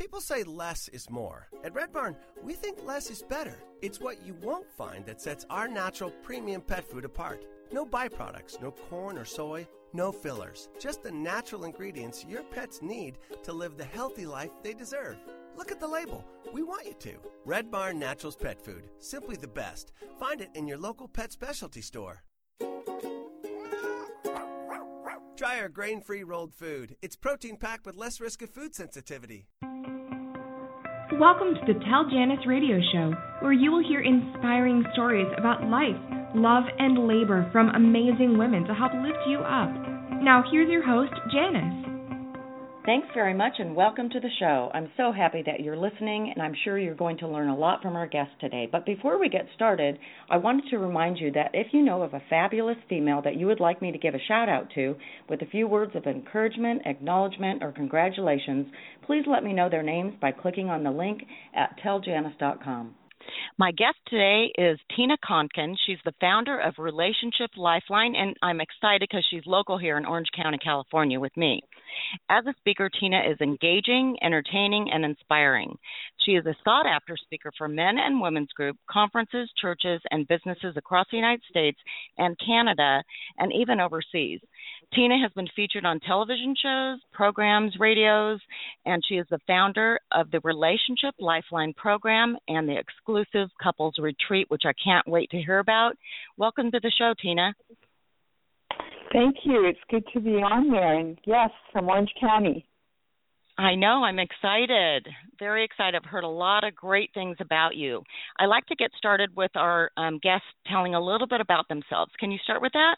People say less is more. At Red Barn, we think less is better. It's what you won't find that sets our natural premium pet food apart. No byproducts, no corn or soy, no fillers. Just the natural ingredients your pets need to live the healthy life they deserve. Look at the label. We want you to. Red Barn Naturals Pet Food. Simply the best. Find it in your local pet specialty store. Try our grain-free rolled food. It's protein-packed with less risk of food sensitivity. Welcome to the Tell Janice radio show, where you will hear inspiring stories about life, love, and labor from amazing women to help lift you up. Now, here's your host, Janice. Thanks very much, and welcome to the show. I'm so happy that you're listening, and I'm sure you're going to learn a lot from our guest today. But before we get started, I wanted to remind you that if you know of a fabulous female that you would like me to give a shout-out to with a few words of encouragement, acknowledgement, or congratulations, please let me know their names by clicking on the link at telljanice.com. My guest today is Tina Konkin. She's the founder of Relationship Lifeline, and I'm excited because she's local here in Orange County, California with me. As a speaker, Tina is engaging, entertaining, and inspiring. She is a sought-after speaker for men and women's group, conferences, churches, and businesses across the United States and Canada, and even overseas. Tina has been featured on television shows, programs, radios, and she is the founder of the Relationship Lifeline program and the exclusive couples retreat, which I can't wait to hear about. Welcome to the show, Tina. Thank you. It's good to be on there. And yes, from Orange County. I know. I'm excited. Very excited. I've heard a lot of great things about you. I like to get started with our guests telling a little bit about themselves. Can you start with that?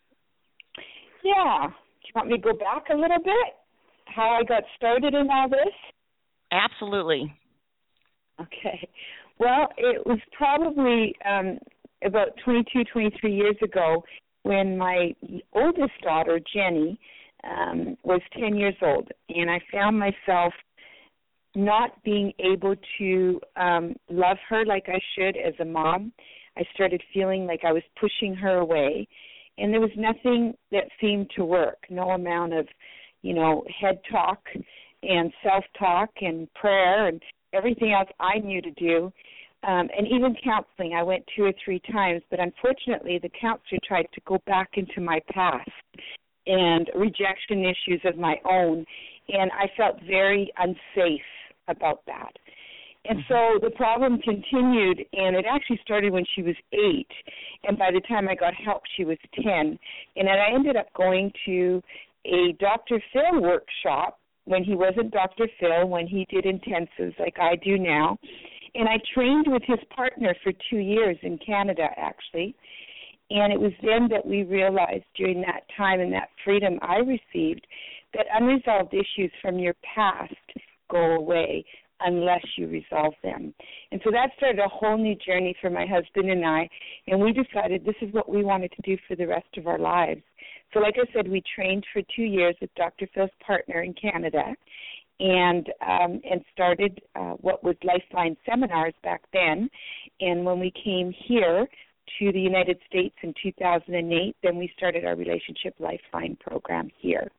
Yeah. Do you want me to go back a little bit? How I got started in all this? Absolutely. Okay. Well, it was probably about 22, 23 years ago when my oldest daughter, Jenny, was 10 years old, and I found myself not being able to love her like I should as a mom. I started feeling like I was pushing her away, and there was nothing that seemed to work, no amount of, head talk and self-talk and prayer and everything else I knew to do. And even counseling, I went 2 or 3 times, but unfortunately the counselor tried to go back into my past and rejection issues of my own, and I felt very unsafe about that. And so the problem continued, and it actually started when she was 8, and by the time I got help, she was 10. And then I ended up going to a Dr. Phil workshop when he wasn't Dr. Phil, when he did intensives like I do now. And I trained with his partner for 2 years in Canada, actually. And it was then that we realized during that time and that freedom I received that unresolved issues from your past go away unless you resolve them. And so that started a whole new journey for my husband and I, and we decided this is what we wanted to do for the rest of our lives. So like I said, we trained for 2 years with Dr. Phil's partner in Canada, and started what was Lifeline seminars back then. And when we came here to the United States in 2008, then we started our Relationship Lifeline program here.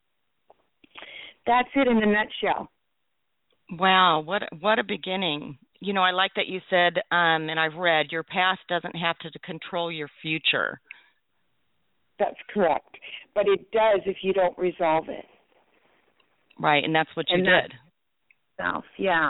That's it in a nutshell. Wow, what a beginning. I like that you said, and I've read, your past doesn't have to control your future. That's correct. But it does if you don't resolve it. Right, and that's what you did. Yeah.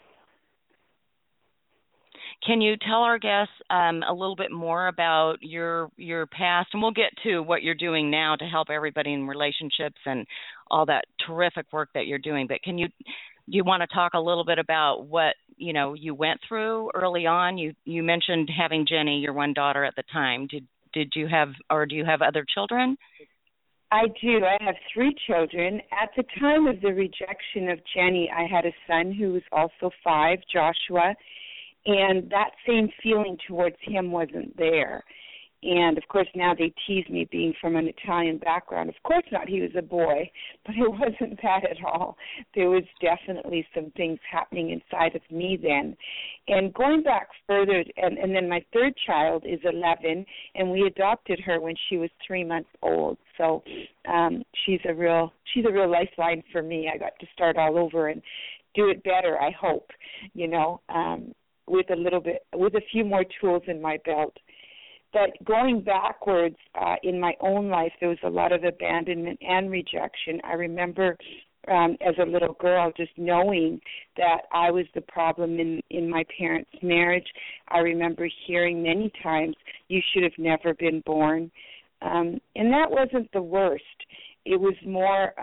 Can you tell our guests a little bit more about your past? And we'll get to what you're doing now to help everybody in relationships and all that terrific work that you're doing. But do you want to talk a little bit about what, you went through early on? You mentioned having Jenny, your one daughter at the time. Did you have, or do you have other children? I do. I have 3 children. At the time of the rejection of Jenny, I had a son who was also 5, Joshua, and that same feeling towards him wasn't there. And, of course, now they tease me being from an Italian background. Of course not, he was a boy, but it wasn't that at all. There was definitely some things happening inside of me then. And going back further, and then my 3rd child is 11, and we adopted her when she was 3 months old. So she's a real lifeline for me. I got to start all over and do it better, I hope, with a few more tools in my belt. But going backwards in my own life, there was a lot of abandonment and rejection. I remember as a little girl just knowing that I was the problem in my parents' marriage. I remember hearing many times, "You should have never been born." And that wasn't the worst. It was more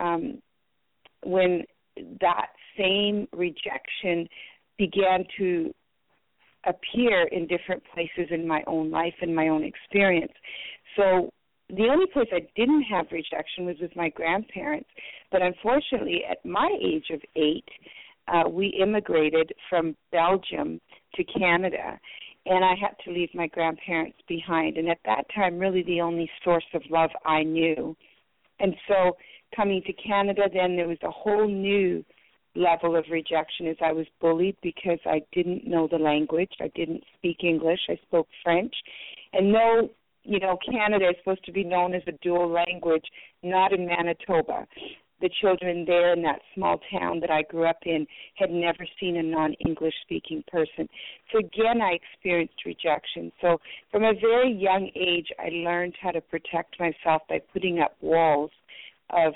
when that same rejection began to appear in different places in my own life and my own experience. So the only place I didn't have rejection was with my grandparents. But unfortunately, at my age of 8, we immigrated from Belgium to Canada, and I had to leave my grandparents behind. And at that time, really the only source of love I knew. And so coming to Canada, then there was a whole new level of rejection as I was bullied because I didn't know the language. I didn't speak English. I spoke French. And though, Canada is supposed to be known as a dual language, not in Manitoba. The children there in that small town that I grew up in had never seen a non-English speaking person. So again, I experienced rejection. So from a very young age, I learned how to protect myself by putting up walls of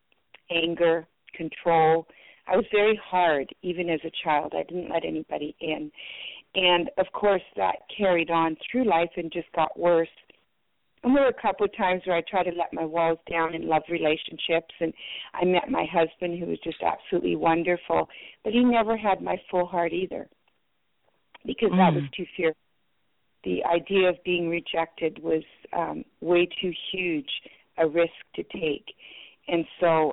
anger, control. I was very hard, even as a child. I didn't let anybody in. And, of course, that carried on through life and just got worse. And there were a couple of times where I tried to let my walls down in love relationships, and I met my husband, who was just absolutely wonderful, but he never had my full heart either because that was too fearful. The idea of being rejected was way too huge a risk to take. And so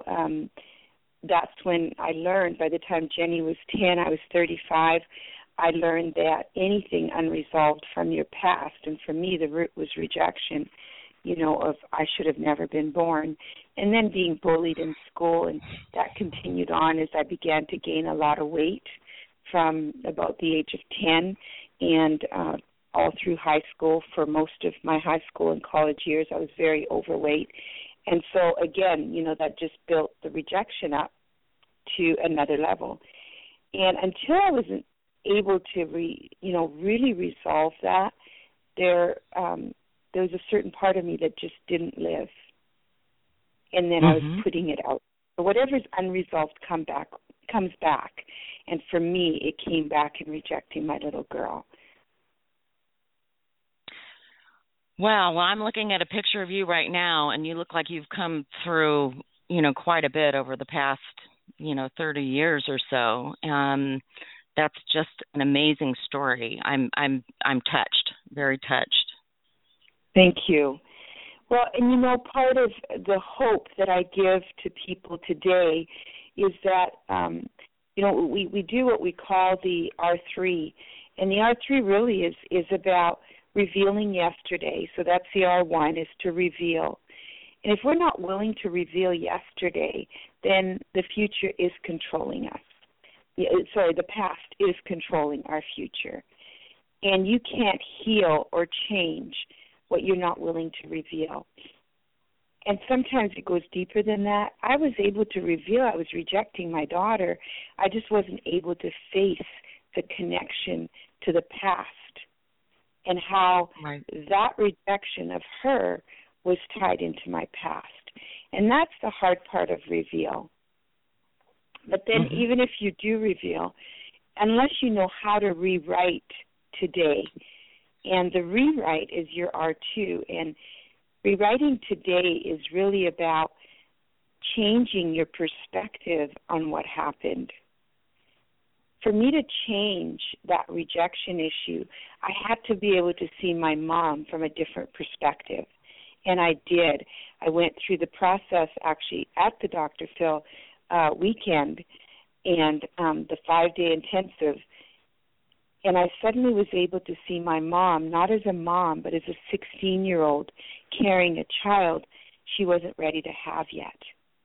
that's when I learned, by the time Jenny was 10, I was 35, I learned that anything unresolved from your past, and for me the root was rejection, of I should have never been born, and then being bullied in school, and that continued on as I began to gain a lot of weight from about the age of 10, and all through high school. For most of my high school and college years, I was very overweight, and so again, that just built the rejection up to another level. And until I wasn't able to really resolve that, there was a certain part of me that just didn't live, and then I was putting it out. So whatever's unresolved comes back, and for me, it came back in rejecting my little girl. Well, I'm looking at a picture of you right now, and you look like you've come through, quite a bit over the past, 30 years or so. That's just an amazing story. I'm touched, very touched. Thank you. Well, and part of the hope that I give to people today is that, we do what we call the R3, and the R3 really is about revealing yesterday. So that's the R1, is to reveal. And if we're not willing to reveal yesterday, then the future is controlling us. The past is controlling our future. And you can't heal or change what you're not willing to reveal. And sometimes it goes deeper than that. I was able to reveal I was rejecting my daughter. I just wasn't able to face the connection to the past and how that rejection of her was tied into my past. And that's the hard part of reveal. But then even if you do reveal, unless you know how to rewrite today, and the rewrite is your R2, and rewriting today is really about changing your perspective on what happened. For me to change that rejection issue, I had to be able to see my mom from a different perspective, and I did. I went through the process actually at the Dr. Phil weekend and the 5-day intensive, and I suddenly was able to see my mom not as a mom but as a 16-year-old carrying a child she wasn't ready to have yet.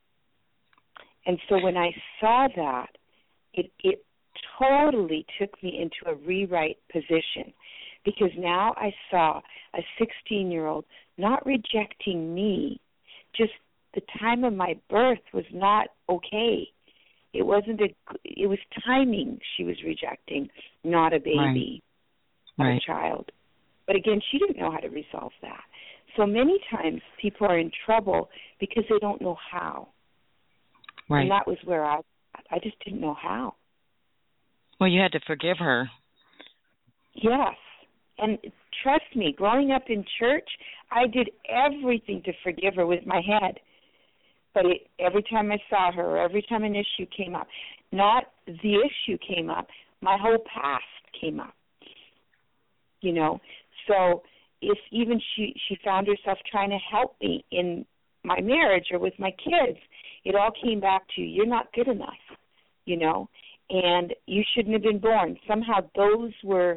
And so when I saw that, it totally took me into a rewrite position, because now I saw a 16-year-old not rejecting me, just the time of my birth was not okay. It was timing she was rejecting, not a baby, not a child. But again, she didn't know how to resolve that. So many times people are in trouble because they don't know how. Right. And that was where I just didn't know how. Well, you had to forgive her. Yes. And trust me, growing up in church, I did everything to forgive her with my head. But every time I saw her, or every time an issue came up, not the issue came up, my whole past came up. You know, so if even she found herself trying to help me in my marriage or with my kids, it all came back to, you're not good enough, you know, and you shouldn't have been born. Somehow that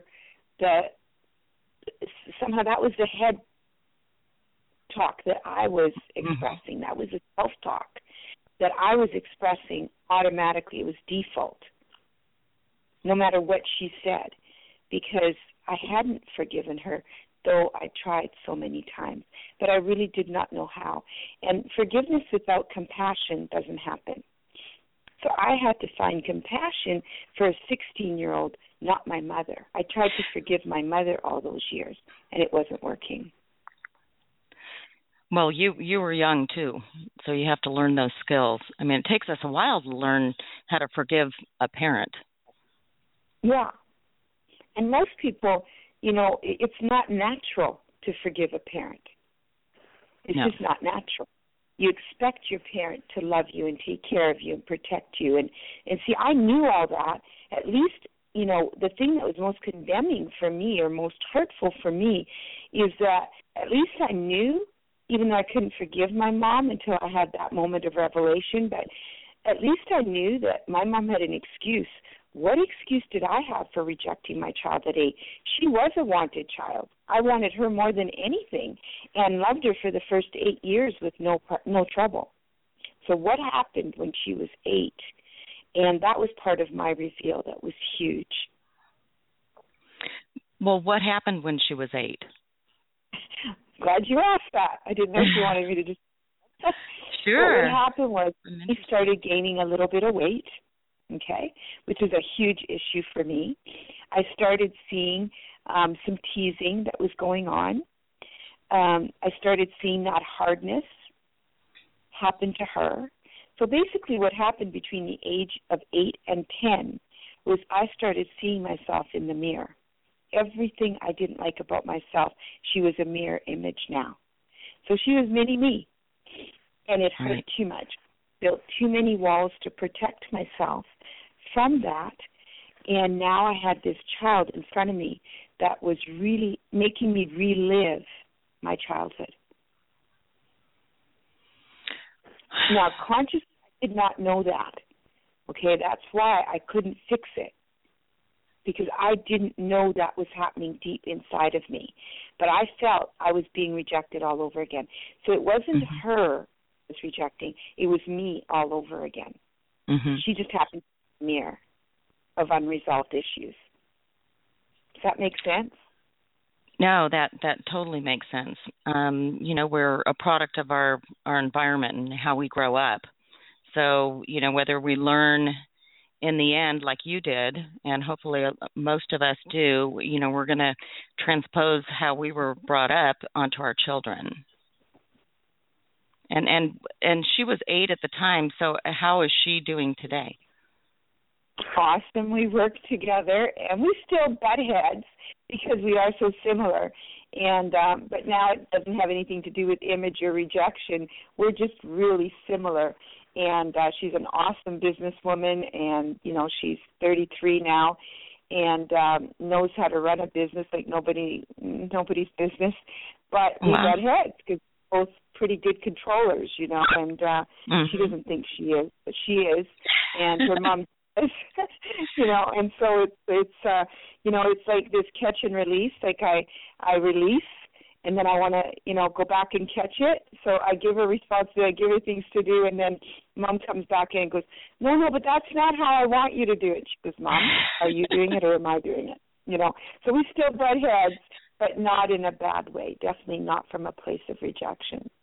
was the head talk that I was expressing. That was a self-talk that I was expressing automatically. It was default, no matter what she said, because I hadn't forgiven her, though I tried so many times. But I really did not know how. And forgiveness without compassion doesn't happen. So I had to find compassion for a 16-year-old, not my mother. I tried to forgive my mother all those years, and it wasn't working. Well, you were young, too, so you have to learn those skills. I mean, it takes us a while to learn how to forgive a parent. Yeah. And most people, you know, it's not natural to forgive a parent. It's just not natural. You expect your parent to love you and take care of you and protect you. And see, I knew all that. At least, you know, the thing that was most condemning for me or most hurtful for me is that at least I knew, even though I couldn't forgive my mom until I had that moment of revelation, but at least I knew that my mom had an excuse. What excuse did I have for rejecting my child at 8? She was a wanted child. I wanted her more than anything and loved her for the first 8 years with no trouble. So what happened when she was 8? And that was part of my reveal that was huge. Well, what happened when she was 8? Glad you asked that. I didn't know if you wanted me to just... Sure. What happened was he started gaining a little bit of weight, okay, which is a huge issue for me. I started seeing some teasing that was going on. I started seeing that hardness happen to her. So basically what happened between the age of 8 and 10 was I started seeing myself in the mirror. Everything I didn't like about myself, she was a mirror image now. So she was mini-me, and it hurt too much. Built too many walls to protect myself from that, and now I had this child in front of me that was really making me relive my childhood. Now, consciously, I did not know that. Okay, that's why I couldn't fix it, because I didn't know that was happening deep inside of me. But I felt I was being rejected all over again. So it wasn't her was rejecting, it was me all over again. She just happened to be a mirror of unresolved issues. Does that make sense? No, that totally makes sense. You know, we're a product of our environment and how we grow up. So, you know, whether we learn in the end like you did, and hopefully most of us do, you know, we're going to transpose how we were brought up onto our children. And she was 8 at the time, so how is she doing today? Awesome. We work together, and we still butt heads because we are so similar. And but now it doesn't have anything to do with image or rejection. We're just really similar. And she's an awesome businesswoman, and, you know, she's 33 now and knows how to run a business like nobody's business. But we butt heads because we're both pretty good controllers, you know, and she doesn't think she is, but she is, and her mom does, you know, and so it's you know, it's like this catch and release. Like I release, and then I want to, you know, go back and catch it. So I give her responsibility, I give her things to do, and then Mom comes back in and goes, no, but that's not how I want you to do it. She goes, Mom, are you doing it or am I doing it? You know, so we still butt heads, but not in a bad way, definitely not from a place of rejection.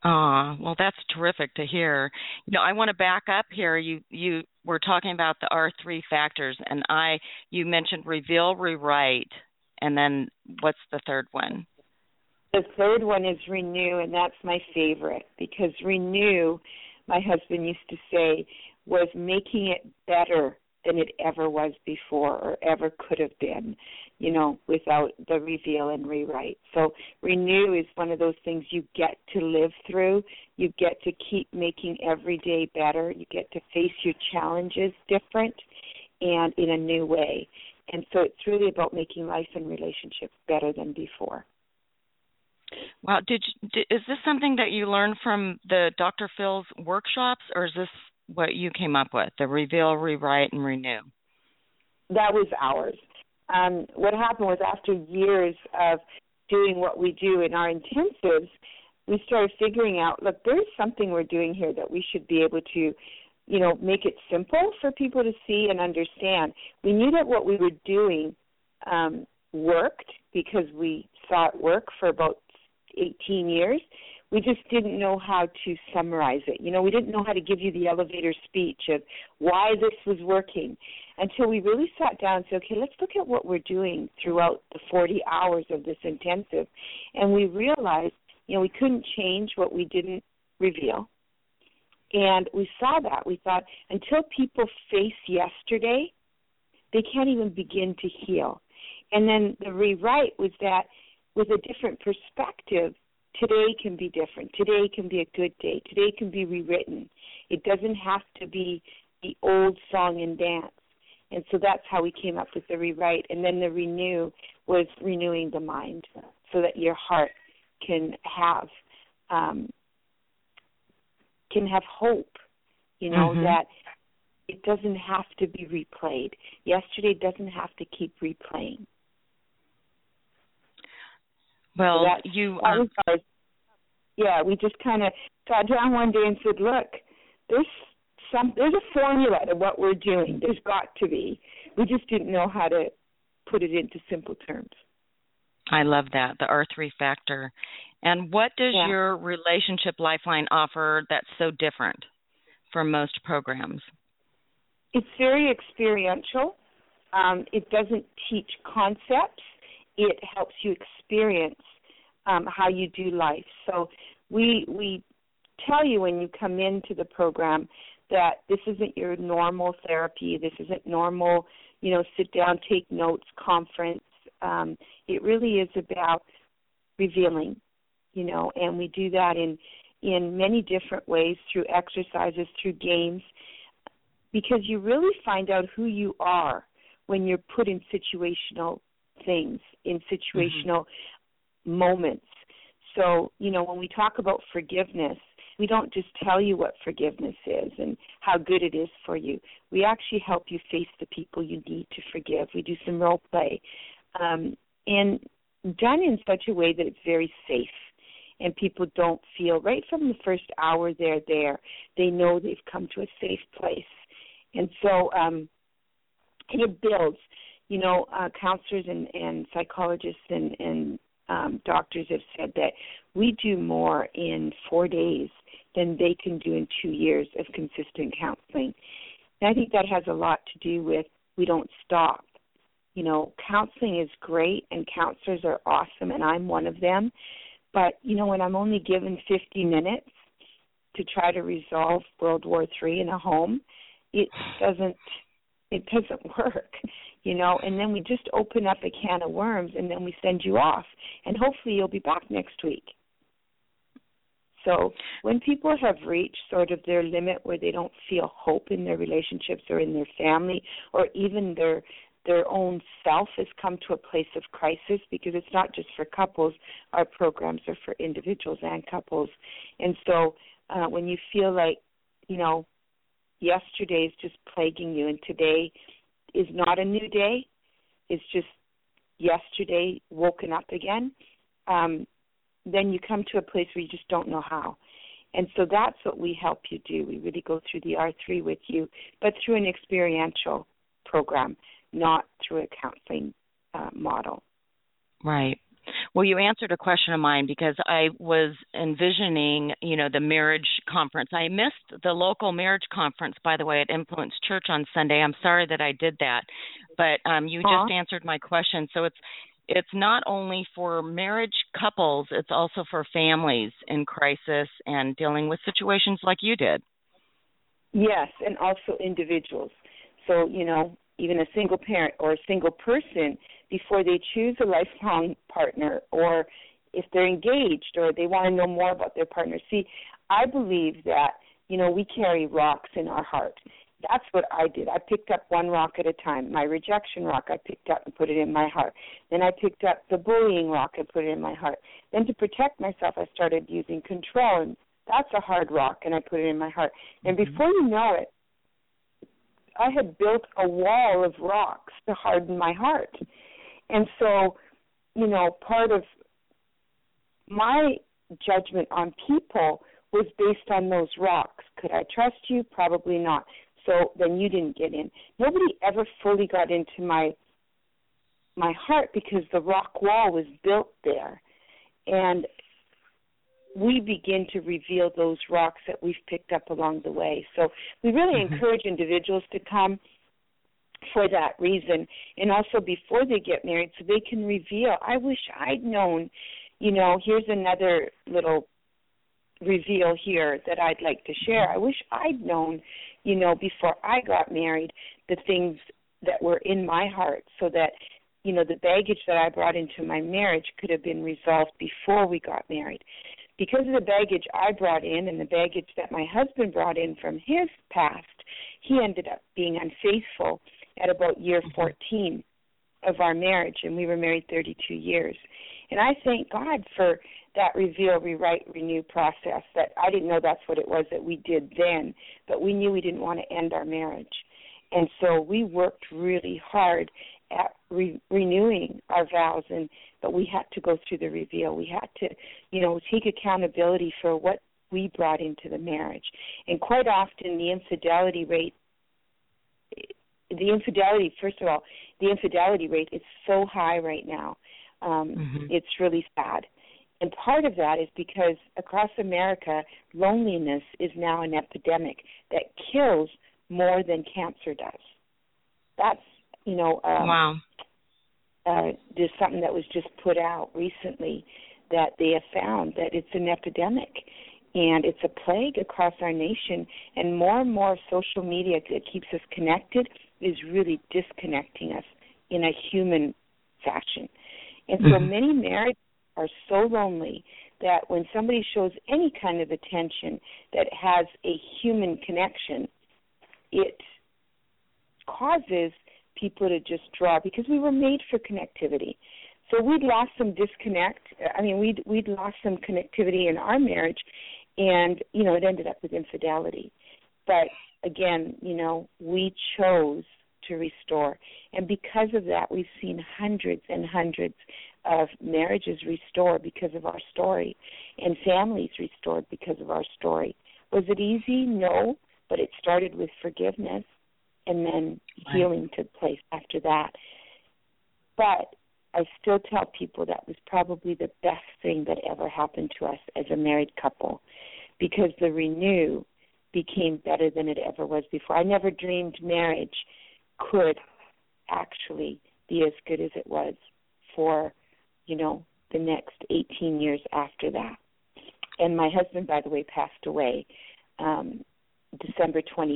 Well, that's terrific to hear. I want to back up here. You were talking about the R3 factors, and you mentioned reveal, rewrite, and then what's the third one? The third one is renew, and that's my favorite, because renew, my husband used to say, was making it better than it ever was before or ever could have been, without the reveal and rewrite. So renew is one of those things you get to live through. You get to keep making every day better. You get to face your challenges different and in a new way. And so it's really about making life and relationships better than before. Wow. Is this something that you learned from the Dr. Phil's workshops, or is this what you came up with, the reveal, rewrite, and renew? That was ours. What happened was, after years of doing what we do in our intensives, we started figuring out, look, there's something we're doing here that we should be able to, make it simple for people to see and understand. We knew that what we were doing worked because we saw it work for about 18 years. We just didn't know how to summarize it. We didn't know how to give you the elevator speech of why this was working until we really sat down and said, okay, let's look at what we're doing throughout the 40 hours of this intensive. And we realized, we couldn't change what we didn't reveal. And we saw that. We thought, until people face yesterday, they can't even begin to heal. And then the rewrite was that with a different perspective, today can be different. Today can be a good day. Today can be rewritten. It doesn't have to be the old song and dance. And so that's how we came up with the rewrite. And then the renew was renewing the mind so that your heart can have hope, that it doesn't have to be replayed. Yesterday doesn't have to keep replaying. Well, we just kind of sat down one day and said, look, there's a formula to what we're doing. There's got to be. We just didn't know how to put it into simple terms. I love that, the R3 factor. And what does your Relationship Lifeline offer that's so different from most programs? It's very experiential. It doesn't teach concepts. It helps you experience how you do life. So we tell you when you come into the program that this isn't your normal therapy. This isn't normal, sit down, take notes, conference. It really is about revealing, and we do that in many different ways, through exercises, through games, because you really find out who you are when you're put in situational things, in situational moments. So, when we talk about forgiveness, we don't just tell you what forgiveness is and how good it is for you. We actually help you face the people you need to forgive. We do some role play, and done in such a way that it's very safe, and people don't feel, right from the first hour they're there, they know they've come to a safe place. And so it builds. Counselors and psychologists and doctors have said that we do more in 4 days than they can do in 2 years of consistent counseling. And I think that has a lot to do with we don't stop. Counseling is great, and counselors are awesome, and I'm one of them. But, when I'm only given 50 minutes to try to resolve World War III in a home, it doesn't work. And then we just open up a can of worms, and then we send you off, and hopefully you'll be back next week. So when people have reached sort of their limit where they don't feel hope in their relationships or in their family, or even their own self has come to a place of crisis, because it's not just for couples, our programs are for individuals and couples. And so when you feel like, yesterday is just plaguing you and today is not a new day, it's just yesterday woken up again, then you come to a place where you just don't know how. And so that's what we help you do. We really go through the R3 with you, but through an experiential program, not through a counseling model. Right. Well, you answered a question of mine because I was envisioning, the marriage conference. I missed the local marriage conference, by the way, at Influence Church on Sunday. I'm sorry that I did that, but you just answered my question. So it's not only for marriage couples, it's also for families in crisis and dealing with situations like you did. Yes, and also individuals. So, even a single parent or a single person, before they choose a lifelong partner, or if they're engaged or they want to know more about their partner. See, I believe that, we carry rocks in our heart. That's what I did. I picked up one rock at a time. My rejection rock I picked up and put it in my heart. Then I picked up the bullying rock and put it in my heart. Then to protect myself, I started using control, and that's a hard rock, and I put it in my heart. And before you know it, I had built a wall of rocks to harden my heart. And so, part of my judgment on people was based on those rocks. Could I trust you? Probably not. So then you didn't get in. Nobody ever fully got into my heart because the rock wall was built there. And we begin to reveal those rocks that we've picked up along the way. So we really encourage individuals to come for that reason, and also before they get married so they can reveal, I wish I'd known, here's another little reveal here that I'd like to share. I wish I'd known, before I got married, the things that were in my heart, so that, the baggage that I brought into my marriage could have been resolved before we got married. Because of the baggage I brought in and the baggage that my husband brought in from his past, he ended up being unfaithful at about year 14 of our marriage, and we were married 32 years. And I thank God for that reveal, rewrite, renew process. That I didn't know that's what it was that we did then, but we knew we didn't want to end our marriage. And so we worked really hard at renewing our vows, but we had to go through the reveal. We had to, take accountability for what we brought into the marriage. And quite often the infidelity rate, first of all, the infidelity rate is so high right now. It's really sad. And part of that is because across America, loneliness is now an epidemic that kills more than cancer does. That's, wow. There's something that was just put out recently that they have found that it's an epidemic. And it's a plague across our nation, and more social media that keeps us connected is really disconnecting us in a human fashion. And so many marriages are so lonely that when somebody shows any kind of attention that has a human connection, it causes people to just draw, because we were made for connectivity. So we'd lost some we'd lost some connectivity in our marriage, and, it ended up with infidelity. But, again, we chose to restore. And because of that, we've seen hundreds and hundreds of marriages restored because of our story, and families restored because of our story. Was it easy? No, but it started with forgiveness, and then healing took place after that. But I still tell people that was probably the best thing that ever happened to us as a married couple, because the renew became better than it ever was before. I never dreamed marriage could actually be as good as it was for, the next 18 years after that. And my husband, by the way, passed away December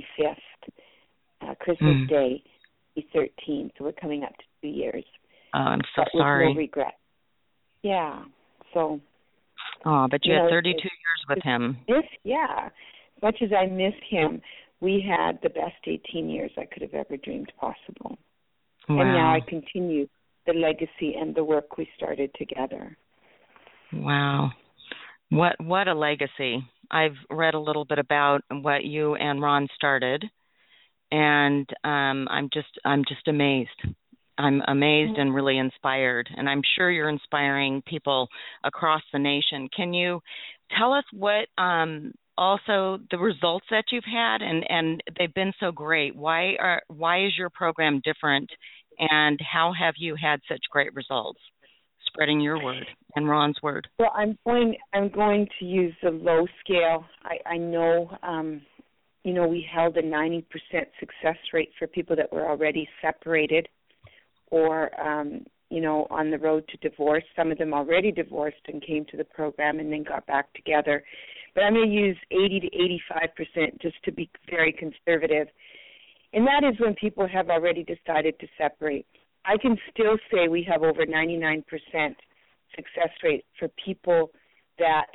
25th, Christmas Day, 2013. So we're coming up to 2 years. Oh, I'm so sorry. With no regret. Yeah. So. Oh, but you had 32 years with him. Yeah. As much as I miss him, we had the best 18 years I could have ever dreamed possible. Wow. And now I continue the legacy and the work we started together. Wow. What a legacy. I've read a little bit about what you and Ron started, and I'm just amazed. I'm amazed and really inspired, and I'm sure you're inspiring people across the nation. Can you tell us what also the results that you've had, and they've been so great? Why is your program different, and how have you had such great results? spreading your word and Ron's word? Well, I'm going to use the low scale. I know, we held a 90% success rate for people that were already separated or, on the road to divorce. Some of them already divorced and came to the program and then got back together. But I'm going to use 80 to 85% just to be very conservative. And that is when people have already decided to separate. I can still say we have over 99% success rate for people that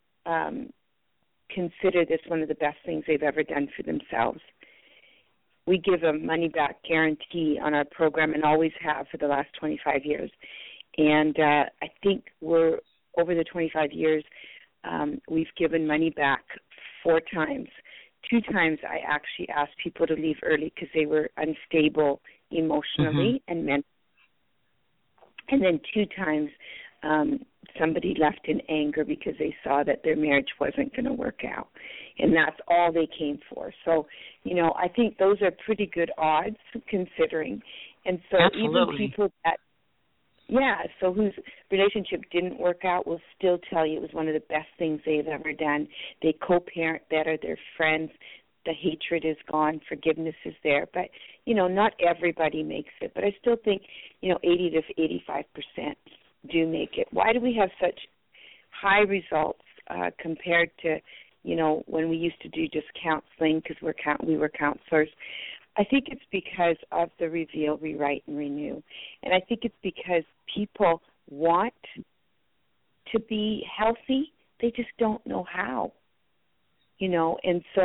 consider this one of the best things they've ever done for themselves. We give a money-back guarantee on our program and always have for the last 25 years. And I think we're over the 25 years, we've given money back 4 times. 2 times I actually asked people to leave early because they were unstable emotionally and mentally. And then 2 times somebody left in anger because they saw that their marriage wasn't going to work out. And that's all they came for. So, I think those are pretty good odds considering. And so even people that, so whose relationship didn't work out will still tell you it was one of the best things they've ever done. They co-parent better, they're friends, the hatred is gone, forgiveness is there. But, not everybody makes it. But I still think, 80 to 85% do make it. Why do we have such high results compared to, when we used to do just counseling because we were counselors? I think it's because of the reveal, rewrite, and renew. And I think it's because people want to be healthy. They just don't know how, And so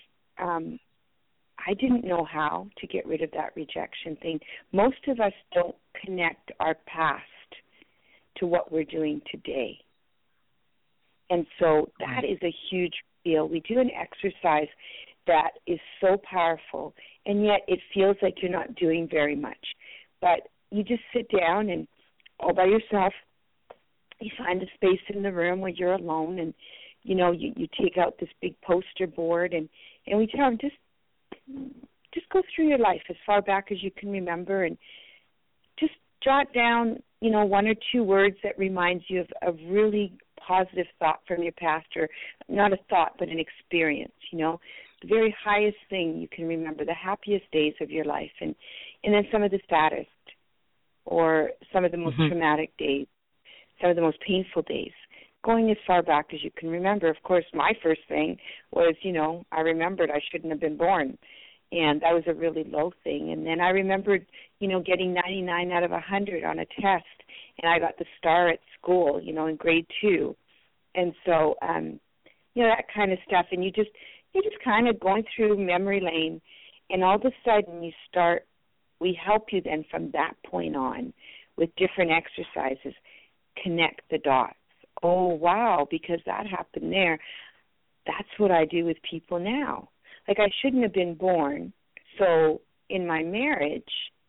I didn't know how to get rid of that rejection thing. Most of us don't connect our past to what we're doing today. And so that is a huge deal. We do an exercise that is so powerful, and yet it feels like you're not doing very much. But you just sit down and all by yourself, you find a space in the room where you're alone, and, you take out this big poster board, and we tell them, just go through your life as far back as you can remember and just jot down, 1 or 2 words that reminds you of a really positive thought from your past, or not a thought, but an experience, the very highest thing you can remember, the happiest days of your life, and then some of the saddest or some of the most traumatic days, some of the most painful days, going as far back as you can remember. Of course, my first thing was, I remembered I shouldn't have been born, and that was a really low thing. And then I remembered, getting 99 out of 100 on a test, and I got the star at school, in grade 2. And so, that kind of stuff. And you're just kind of going through memory lane, and all of a sudden we help you then from that point on with different exercises, connect the dots. Oh, wow, because that happened there. That's what I do with people now. Like, I shouldn't have been born. So in my marriage,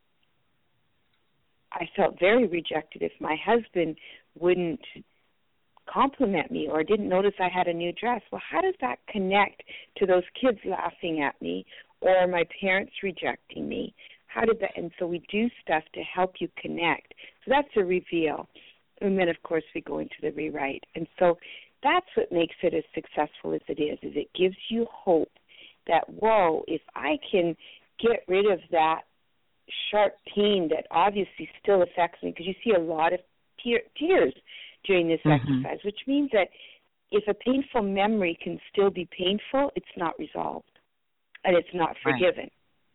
I felt very rejected if my husband wouldn't compliment me or didn't notice I had a new dress. Well, how does that connect to those kids laughing at me or my parents rejecting me? How did that? And so we do stuff to help you connect. So that's a reveal. And then, of course, we go into the rewrite. And so that's what makes it as successful as it is it gives you hope that, whoa, if I can get rid of that sharp pain that obviously still affects me, because you see a lot of tears during this exercise, which means that if a painful memory can still be painful, it's not resolved and it's not forgiven.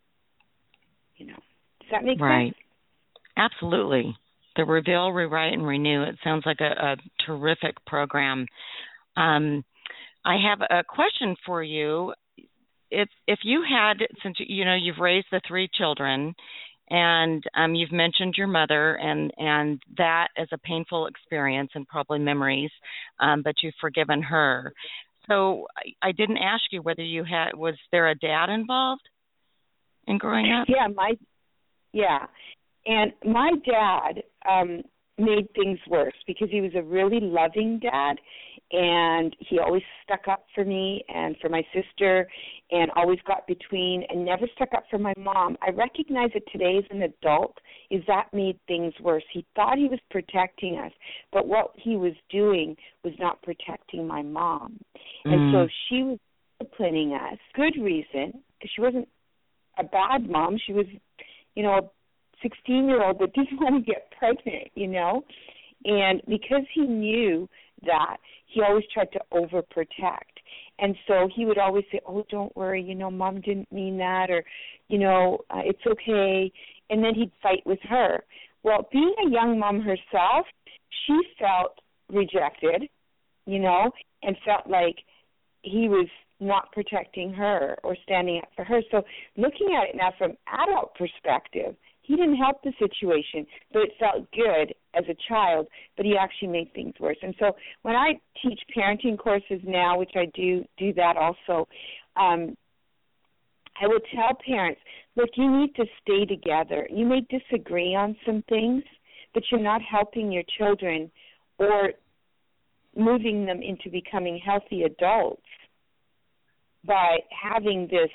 Does that make sense? Absolutely. The Reveal, Rewrite, and Renew. It sounds like a terrific program. I have a question for you. If you had, since you've raised the 3 children, and you've mentioned your mother, and that as a painful experience and probably memories, but you've forgiven her. So I didn't ask you whether was there a dad involved in growing up? Yeah. And my dad made things worse because he was a really loving dad, and he always stuck up for me and for my sister and always got between and never stuck up for my mom. I recognize it today as an adult. is that made things worse. He thought he was protecting us, but what he was doing was not protecting my mom. And so she was disciplining us. Good reason, because she wasn't a bad mom. She was, a 16-year-old that didn't want to get pregnant, And because he knew that, he always tried to overprotect. And so he would always say, oh, don't worry, Mom didn't mean that, or, it's okay. And then he'd fight with her. Well, being a young mom herself, she felt rejected, and felt like he was not protecting her or standing up for her. So looking at it now from adult perspective, he didn't help the situation, but it felt good as a child, but he actually made things worse. And so when I teach parenting courses now, which I do that also, I will tell parents, look, you need to stay together. You may disagree on some things, but you're not helping your children or moving them into becoming healthy adults by having this,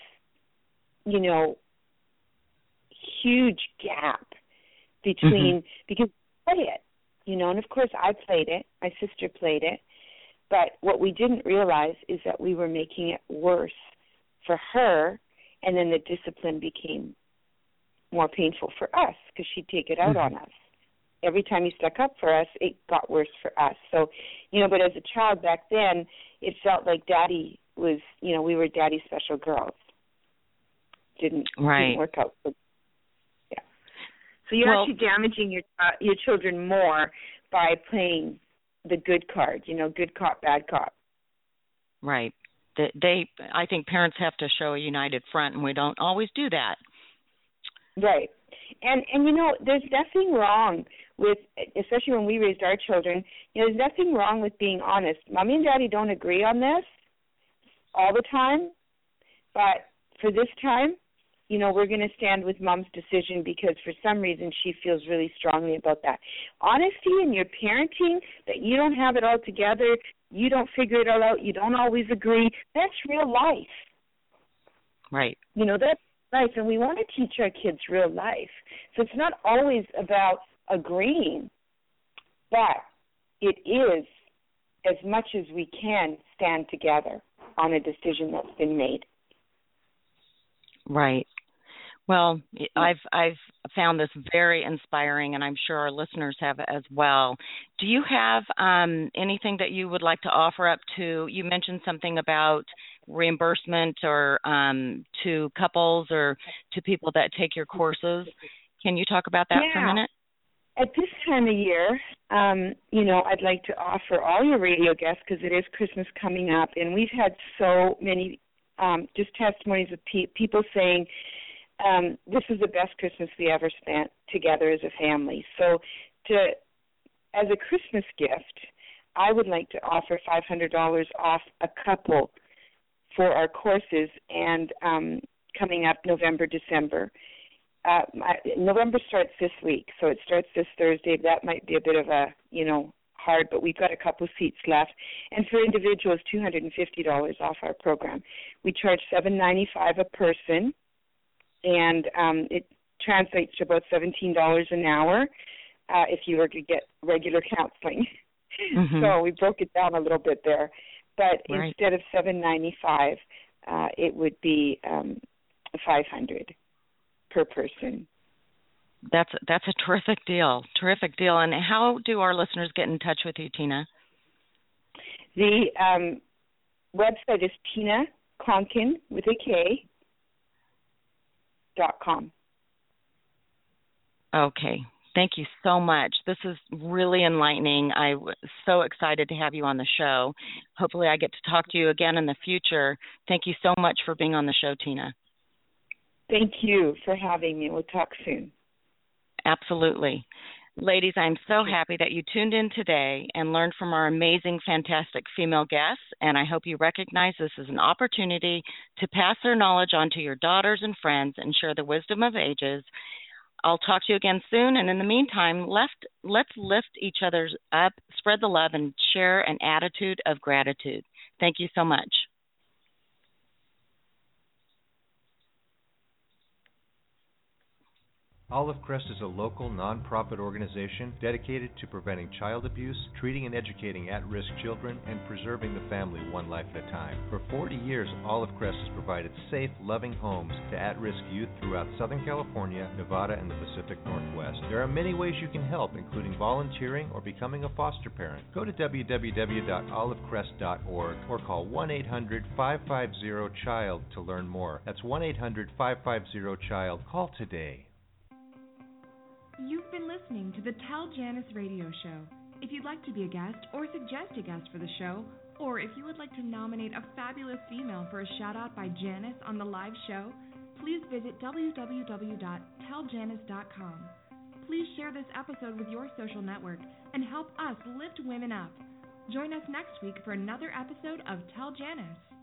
huge gap between, because we play it, and of course I played it, my sister played it, but what we didn't realize is that we were making it worse for her, and then the discipline became more painful for us because she'd take it out on us. Every time he stuck up for us, it got worse for us. So, but as a child back then, it felt like Daddy was, we were Daddy's special girls. Didn't work out. So you're actually damaging your children more by playing the good card, good cop, bad cop. Right. I think parents have to show a united front, and we don't always do that. Right. And there's nothing wrong with, especially when we raised our children, there's nothing wrong with being honest. Mommy and Daddy don't agree on this all the time, but for this time, we're going to stand with Mom's decision because for some reason she feels really strongly about that. Honesty in your parenting, that you don't have it all together, you don't figure it all out, you don't always agree, that's real life. Right. That's life, and we want to teach our kids real life. So it's not always about agreeing, but it is, as much as we can, stand together on a decision that's been made. Right. Well, I've found this very inspiring, and I'm sure our listeners have as well. Do you have anything that you would like to offer up to? You mentioned something about reimbursement or to couples or to people that take your courses. Can you talk about that for a minute? At this time of year, I'd like to offer all your radio guests, because it is Christmas coming up, and we've had so many just testimonies of people saying, this was the best Christmas we ever spent together as a family. So as a Christmas gift, I would like to offer $500 off a couple for our courses, and coming up November, December. November starts this week, so it starts this Thursday. That might be a bit of a, hard, but we've got a couple seats left. And for individuals, $250 off our program. We charge $7.95 a person, and it translates to about $17 an hour if you were to get regular counseling. So we broke it down a little bit there. But instead of $7.95, it would be $500 per person. That's a terrific deal. And how do our listeners get in touch with you, Tina? The website is Tina Konkin with a K .com. Okay. Thank you so much. This is really enlightening. I'm so excited to have you on the show. Hopefully I get to talk to you again in the future. Thank you so much for being on the show, Tina. Thank you for having me. We'll talk soon. Absolutely. Ladies, I'm so happy that you tuned in today and learned from our amazing, fantastic female guests, and I hope you recognize this as an opportunity to pass their knowledge on to your daughters and friends and share the wisdom of ages. I'll talk to you again soon, and in the meantime, let's lift each other up, spread the love, and share an attitude of gratitude. Thank you so much. Olive Crest is a local nonprofit organization dedicated to preventing child abuse, treating and educating at-risk children, and preserving the family one life at a time. For 40 years, Olive Crest has provided safe, loving homes to at-risk youth throughout Southern California, Nevada, and the Pacific Northwest. There are many ways you can help, including volunteering or becoming a foster parent. Go to www.olivecrest.org or call 1-800-550-CHILD to learn more. That's 1-800-550-CHILD. Call today. You've been listening to the Tell Janice radio show. If you'd like to be a guest or suggest a guest for the show, or if you would like to nominate a fabulous female for a shout-out by Janice on the live show, please visit www.telljanice.com. Please share this episode with your social network and help us lift women up. Join us next week for another episode of Tell Janice.